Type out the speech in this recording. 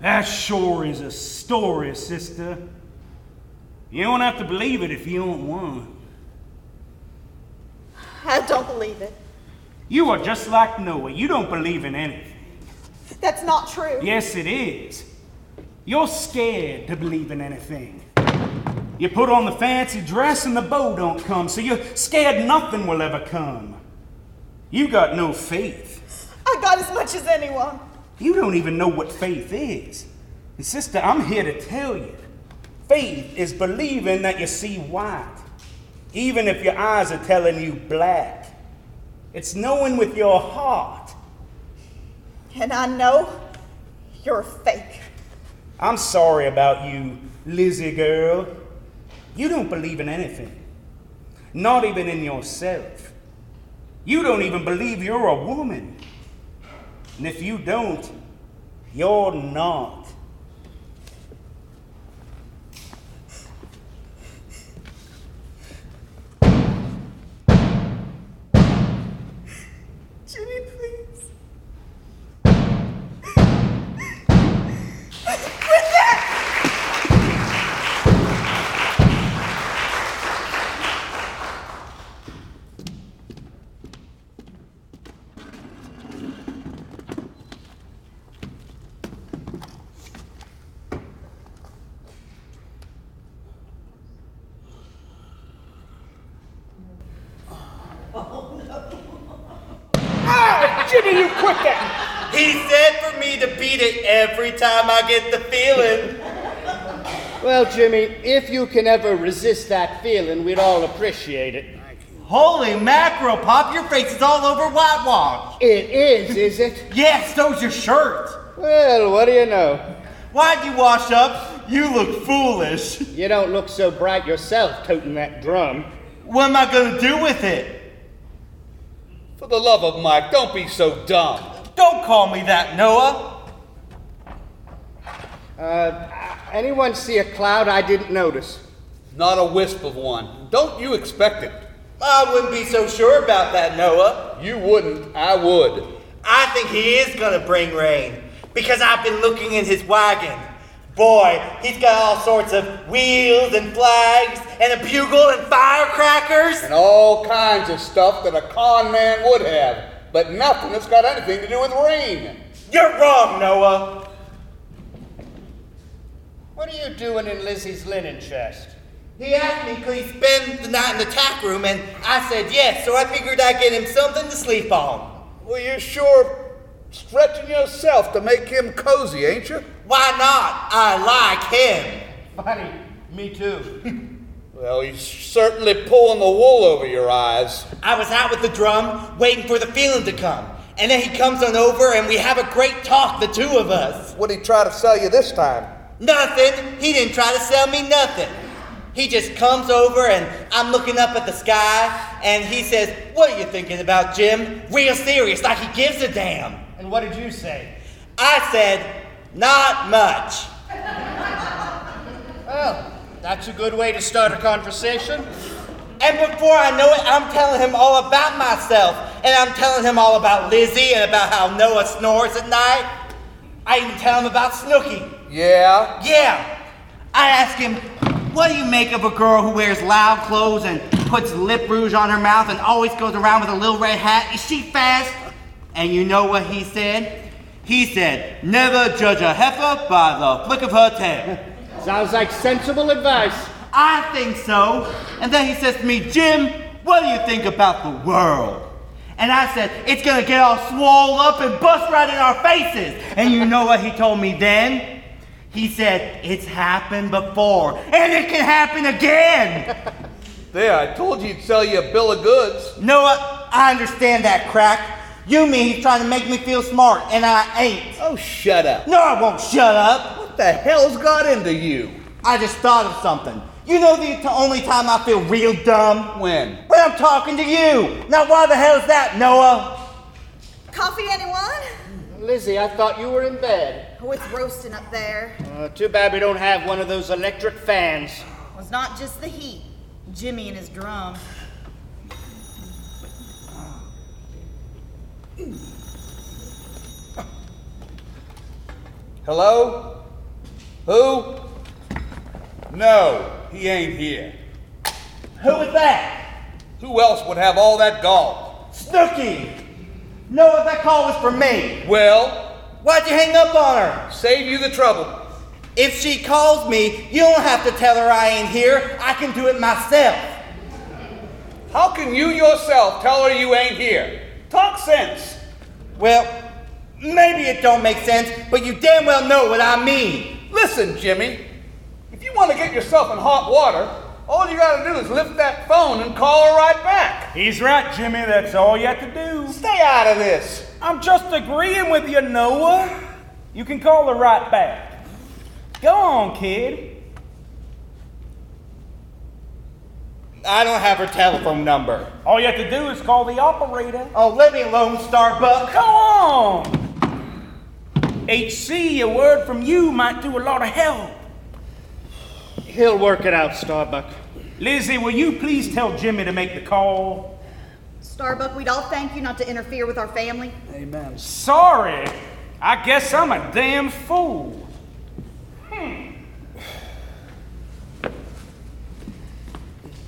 That sure is a story, sister. You don't have to believe it if you don't want. I don't believe it. You are just like Noah. You don't believe in anything. That's not true. Yes, it is. You're scared to believe in anything. You put on the fancy dress and the bow don't come, so you're scared nothing will ever come. You got no faith. I got as much as anyone. You don't even know what faith is. And sister, I'm here to tell you. Faith is believing that you see white, even if your eyes are telling you black. It's knowing with your heart. And I know you're fake. I'm sorry about you, Lizzie girl. You don't believe in anything. Not even in yourself. You don't even believe you're a woman. And if you don't, you're not. Jimmy, please. Jimmy, you quit that! He said for me to beat it every time I get the feeling. Well, Jimmy, if you can ever resist that feeling, we'd all appreciate it. Holy mackerel, Pop, your face is all over whitewash. It is it? Yes, so's your shirt. Well, what do you know? Why'd you wash up? You look foolish. You don't look so bright yourself toting that drum. What am I gonna do with it? For the love of Mike, don't be so dumb. Don't call me that, Noah. Anyone see a cloud I didn't notice? Not a wisp of one. Don't you expect it. I wouldn't be so sure about that, Noah. You wouldn't, I would. I think he is gonna bring rain, because I've been looking in his wagon. Boy, he's got all sorts of wheels and flags and a bugle and firecrackers. And all kinds of stuff that a con man would have, but nothing that's got anything to do with rain. You're wrong, Noah. What are you doing in Lizzie's linen chest? He asked me could he spend the night in the tack room, and I said yes, so I figured I'd get him something to sleep on. Well, you're sure stretching yourself to make him cozy, ain't you? Why not? I like him. Funny, me too. Well, he's certainly pulling the wool over your eyes. I was out with the drum, waiting for the feeling to come. And then he comes on over and we have a great talk, the two of us. What'd he try to sell you this time? Nothing. He didn't try to sell me nothing. He just comes over and I'm looking up at the sky and he says, "What are you thinking about, Jim?" Real serious, like he gives a damn. And what did you say? I said, "Not much." Well, that's a good way to start a conversation. And before I know it, I'm telling him all about myself. And I'm telling him all about Lizzie and about how Noah snores at night. I even tell him about Snooky. Yeah? Yeah. I ask him, what do you make of a girl who wears loud clothes and puts lip rouge on her mouth and always goes around with a little red hat? Is she fast? And you know what he said? He said, "Never judge a heifer by the flick of her tail." Sounds like sensible advice. I think so. And then he says to me, "Jim, what do you think about the world?" And I said, "It's gonna get all swole up and bust right in our faces." And you know what he told me then? He said, "It's happened before, and it can happen again." There, I told you he'd sell you a bill of goods. Noah, I understand that, crack. You mean he's trying to make me feel smart, and I ain't. Oh, shut up. No, I won't shut up. What the hell's got into you? I just thought of something. You know the only time I feel real dumb? When? When I'm talking to you. Now why the hell is that, Noah? Coffee, anyone? Lizzie, I thought you were in bed. Oh, it's roasting up there. Too bad we don't have one of those electric fans. Well, it's not just the heat. Jimmy and his drum. Hello? Who? No, he ain't here. Who was that? Who else would have all that gall? Snooky! No, that call was for me. Well, Why'd you hang up on her? save you the trouble. If she calls me, you don't have to tell her I ain't here. I can do it myself. How can you yourself tell her you ain't here? Talk sense. Well, maybe it don't make sense, but you damn well know what I mean. Listen, Jimmy. If you want to get yourself in hot water, all you gotta do is lift that phone and call her right back. He's right, Jimmy. That's all you have to do. Stay out of this. I'm just agreeing with you, Noah. You can call her right back. Go on, kid. I don't have her telephone number. All you have to do is call the operator. Oh, let me alone, Starbuck. Go on. HC, a word from you might do a lot of help. He'll work it out, Starbuck. Lizzie, will you please tell Jimmy to make the call? Starbuck, we'd all thank you not to interfere with our family. Sorry. I guess I'm a damn fool.